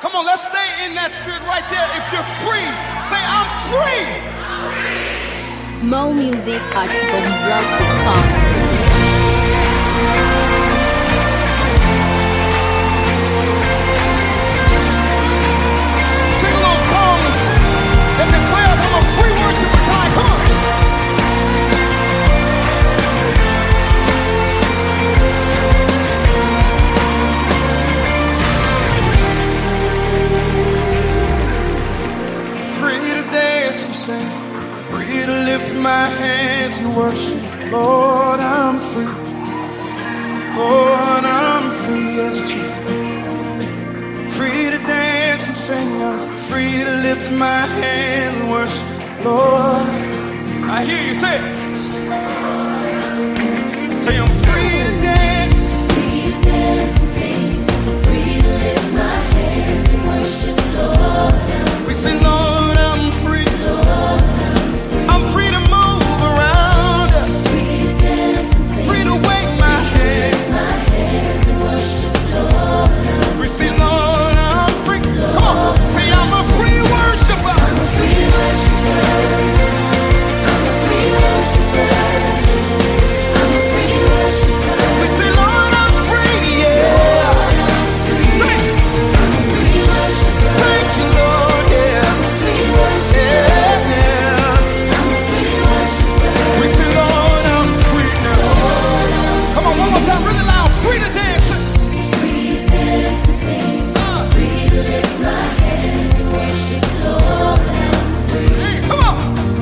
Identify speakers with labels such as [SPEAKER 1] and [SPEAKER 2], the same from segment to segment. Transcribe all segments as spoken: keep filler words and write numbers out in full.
[SPEAKER 1] Come on, let's stay in that spirit right there. If you're free, say, I'm free.
[SPEAKER 2] Mo Music at boomblog dot com.
[SPEAKER 1] Sing a little song that declares I'm a free worshiper tonight. Come on. Free to lift my hands and worship. Lord, I'm free. Lord, I'm free, yes, true. Free to dance and sing. I'm free to lift my hands and worship. Lord, I hear you say it. Say I'm free to dance.
[SPEAKER 3] Free to dance and sing. Free to lift my hands and worship. Lord, I'm
[SPEAKER 1] we sing, Lord, I'm free.
[SPEAKER 3] Lord,
[SPEAKER 1] I'm free to move around,
[SPEAKER 3] free to dance and sing.
[SPEAKER 1] free to wave my hands.
[SPEAKER 3] My hands and worship, Lord, I'm
[SPEAKER 1] We say, Lord, I'm free. Come on, say I'm a free worshiper.
[SPEAKER 3] I'm a free worshiper. I'm a free worshiper. I'm a free worshiper.
[SPEAKER 1] We say, Lord, I'm free, yeah.
[SPEAKER 3] Lord, I'm free.
[SPEAKER 1] Say,
[SPEAKER 3] I'm a free worshiper.
[SPEAKER 1] thank you, Lord, yeah.
[SPEAKER 3] I'm a free worshiper.
[SPEAKER 1] Yeah, yeah.
[SPEAKER 3] I'm a free worshiper.
[SPEAKER 1] We say, Lord, I'm free now.
[SPEAKER 3] Lord, I'm
[SPEAKER 1] Come on, one more time, really loud. Free to dance.
[SPEAKER 3] free to dance and sing.
[SPEAKER 1] Uh,
[SPEAKER 3] Free to lift my hands and worship. Lord, I'm free.
[SPEAKER 1] hey, come on.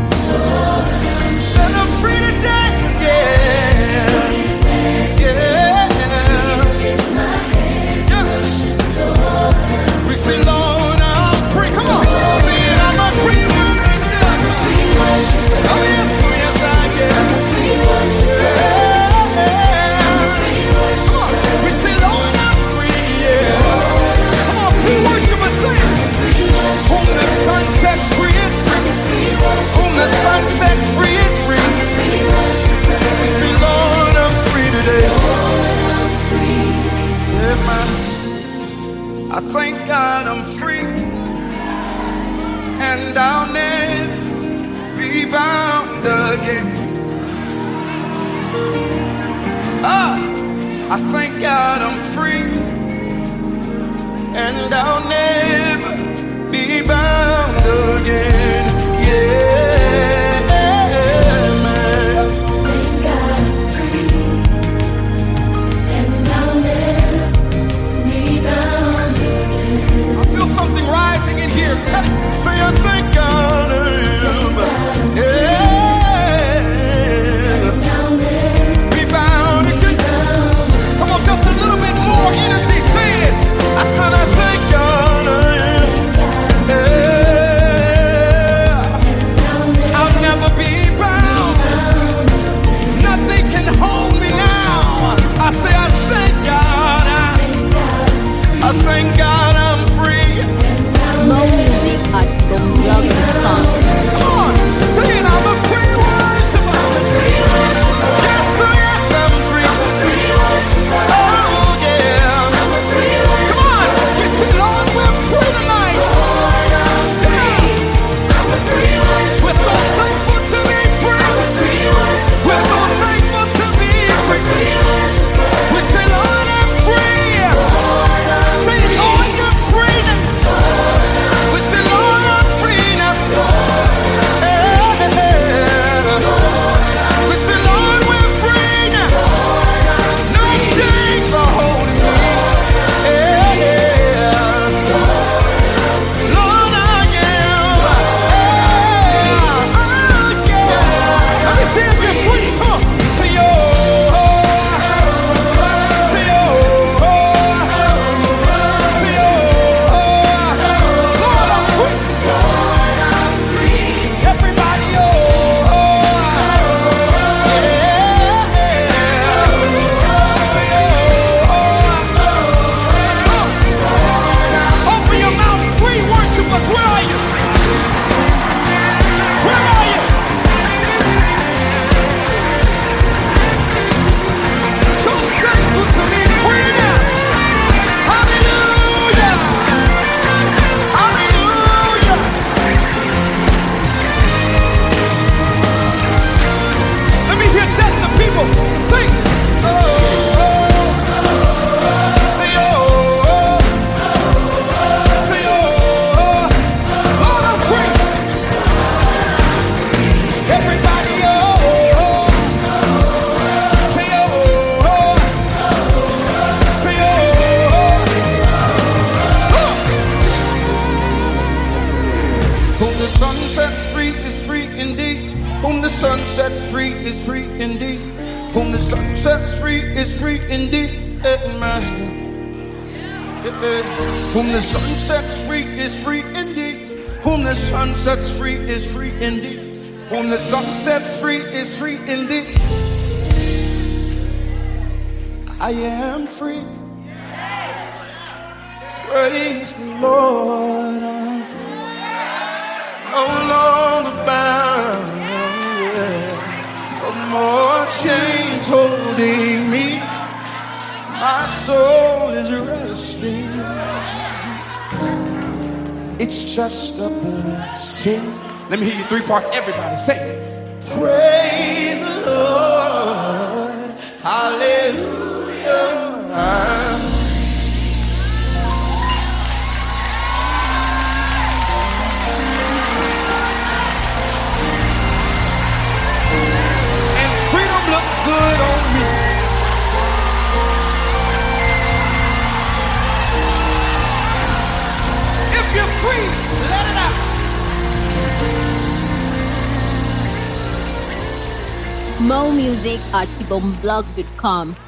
[SPEAKER 1] Said I'm free to dance, yeah.
[SPEAKER 3] Free to dance.
[SPEAKER 1] Yeah.
[SPEAKER 3] Lift my hands and worship. Lord, I'm
[SPEAKER 1] We say, Lord, I'm free. Come on. Say it, I'm a free worshiper.
[SPEAKER 3] free worshiper.
[SPEAKER 1] Oh, yes, oh, yes, I am.
[SPEAKER 3] I'm a free worshiper. I'm a free
[SPEAKER 1] Come on.
[SPEAKER 3] worshiper.
[SPEAKER 1] We say, Lord, I'm free, yeah. Come on, free worshipers, sing.
[SPEAKER 3] Free worshiper.
[SPEAKER 1] Whom the sun sets free is free.
[SPEAKER 3] Free worshiper.
[SPEAKER 1] Whom the sun sets free is free.
[SPEAKER 3] Free worshiper.
[SPEAKER 1] We say, Lord, I'm free today.
[SPEAKER 3] Lord, I'm free.
[SPEAKER 1] Yeah, man. I thank God I'm free. And I'll never be bound again. Ah, I thank God I'm free. And I'll never be bound again. Yeah, man.
[SPEAKER 3] Thank God I'm free. And I'll never be bound again.
[SPEAKER 1] I feel something rising in here. Say I thank God I am. Yeah.
[SPEAKER 3] And I'll never
[SPEAKER 1] Be bound again.
[SPEAKER 3] be bound.
[SPEAKER 1] Come on, just a little bit more energy. Say it. I said I thank God. sun sets free is free indeed. Whom the sun sets free is free indeed. Amen. Whom the sun sets free is free indeed. Whom the sun sets free is free indeed. Whom the sun sets free is free indeed. I am free. Praise the Lord. I'm free. No longer bound. Yeah. No more chains holding me. My soul is resting. It's just a blessing. Let me hear you three parts. Everybody say it. Praise the Lord. Hallelujah. And freedom looks good on me. You're free, let it out.
[SPEAKER 2] Mo music at ibomblog dot com.